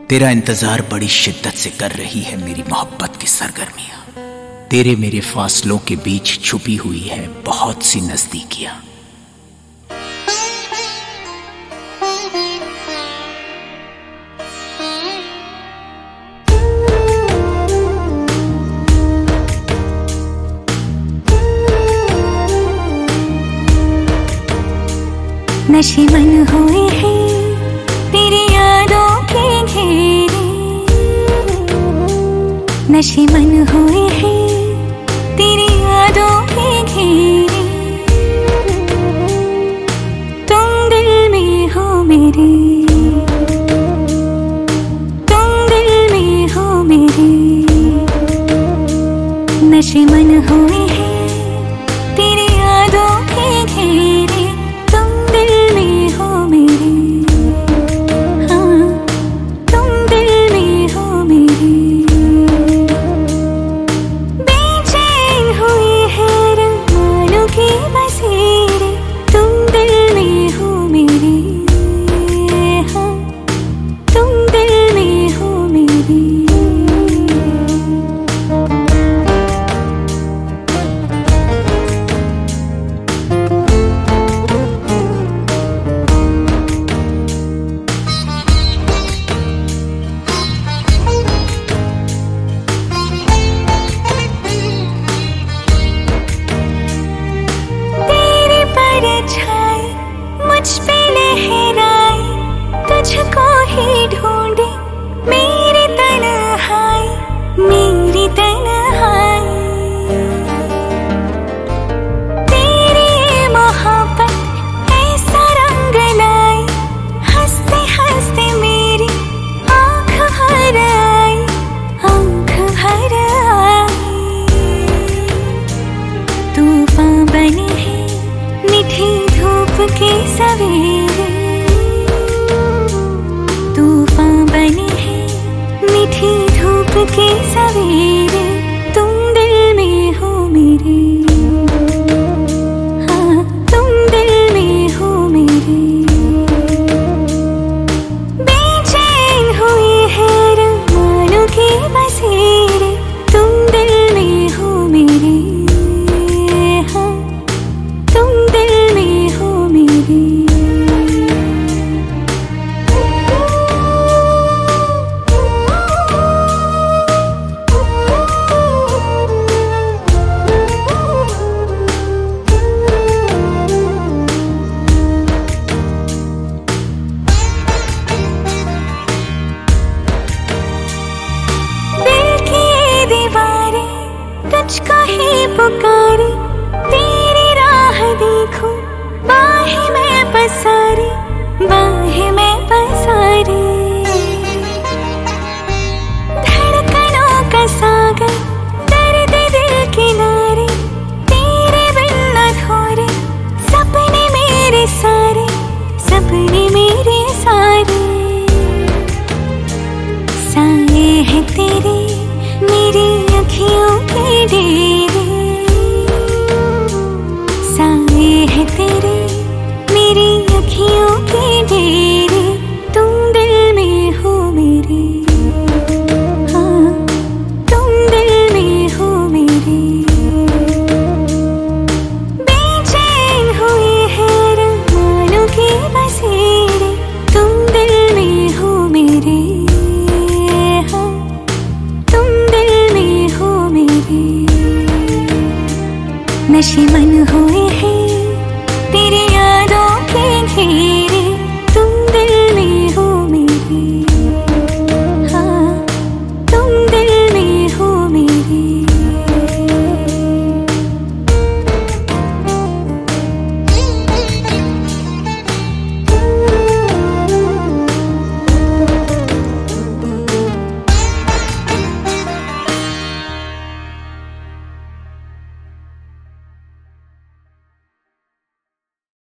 तेरा इंतजार बड़ी शिद्दत से कर रही है मेरी मोहब्बत की सरगर्मियां। तेरे मेरे फासलों के बीच छुपी हुई है बहुत सी नजदीकियां। नशे मन हुए हैं तेरी यादों के घेरे, नशे मन हुए हैं तेरी यादों के घेरे। तुम दिल में हो मेरे, तुम दिल में हो मेरे। नशे मन हुए हैं तेरी यादों के घेरे। तुझको ही ढूंढे मेरी तन्हाई, मेरी तन्हाई। तेरी मोहब्बत ऐसा रंग लाई, हंसते हंसते मेरी आँख भर आई, आँख भर आई। तूफान बनी है मीठी धूप के सवेरे, तूफान बनी है मीठी धूप के सवेरे। तुम दिल में हो मेरे, हाँ तुम दिल में हो मेरे। बेचैन हुई है रमानों के बसेरे। तुम दिल में हो मेरे, हाँ तुम दिल में हो मेरे। तुझको ही पुकारी, तेरी राह देखूं बाहें में पसारी, बाहें में पसारी। धड़कनों का सागर दर्द दिल किनारे, तेरे बिन अधूरे सपने मेरे सारे, सपने मेरे सारे। साए हैं तेरे मेरी अखियों के डेरे, साए हैं तेरे मेरी अखियों के डेरे। तुम दिल में हो मेरे, हाँ तुम दिल में हो मेरे। बेचैन हुए हैं रमानों के बसेरे। तुम दिल में हो मेरे, हाँ तुम दिल में हो मेरे। नशे मन हुए हैं तेरी यादों के घेरे।